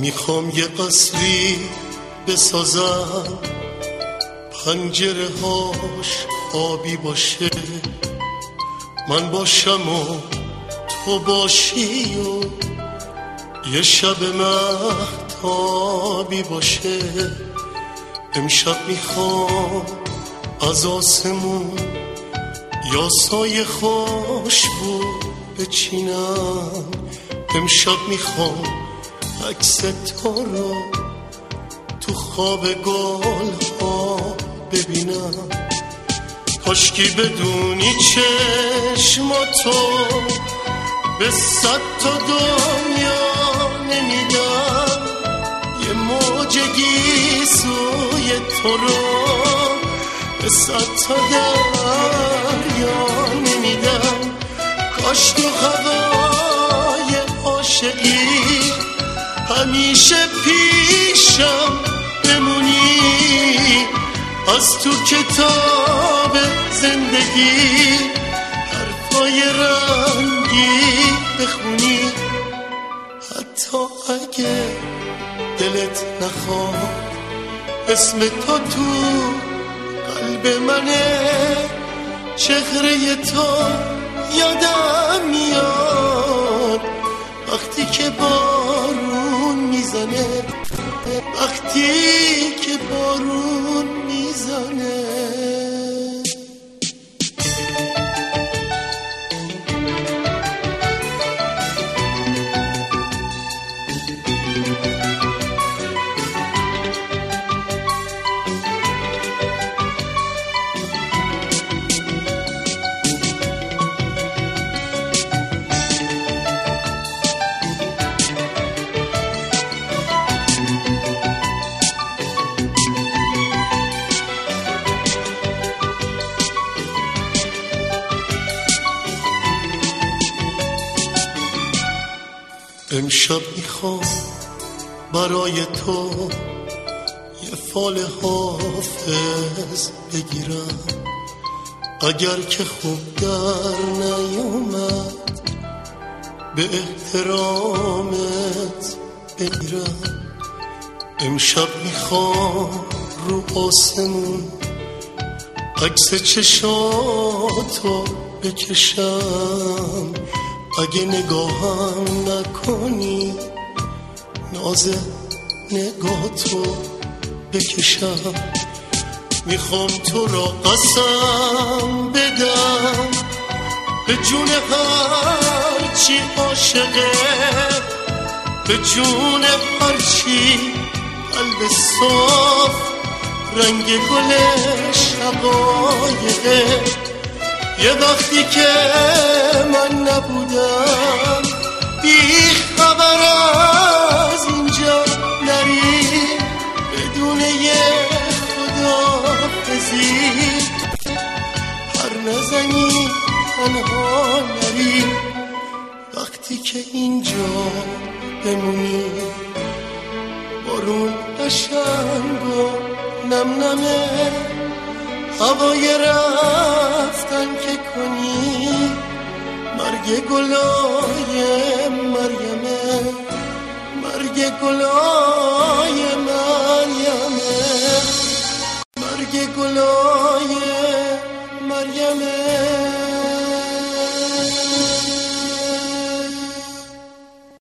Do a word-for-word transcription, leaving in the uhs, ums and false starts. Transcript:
میخوام یه قصری بسازم پنجره هاش آبی باشه، من باشم و تو باشی و یه شب مهتابی باشه. امشب میخوام از آسمون یا سایه خوشبو بچینم، امشب میخوام عکس تو رو تو خواب گل ها ببینم. کاشکی بدونی چشماتو به صد تا دنیا نمیدم، یه موج گیسوی تو رو به صد تا دریا نمیدم. کاش تو هوای عاشقی همیشه پیشم بمونی، از تو کتاب زندگی حرفای رنگی بخونی. حتی اگه دلت نخواد اسم تو تو قلب منه، چهره تو یادم میاد وقتی که بارون میزنه، وقتی که بارون میزنه. امشب میخوام برای تو یه فال حافظ بگیرم، اگر که خوب در نیومد به احترامت بگیرم. امشب میخوام رو آسمون عکس چشاتو بکشم، اگه نگاهم نکنی ناز نگاهتو بکشم. میخوام تو را قسم بدم به جون هرچی عاشقه، به جون هرچی قلب صاف رنگ گل شقایقه. یه وقتی که من نبودم بی خبر از اینجا نری، بدون یه خداحافظی پر نزنی تنها نری. وقتی که اینجا بمونی بارون قشنگ و نم نمه، هوای رفتن که کنی مرگ گلای مریمه، مرگ گلای مریمه، مرگ گلای مریمه.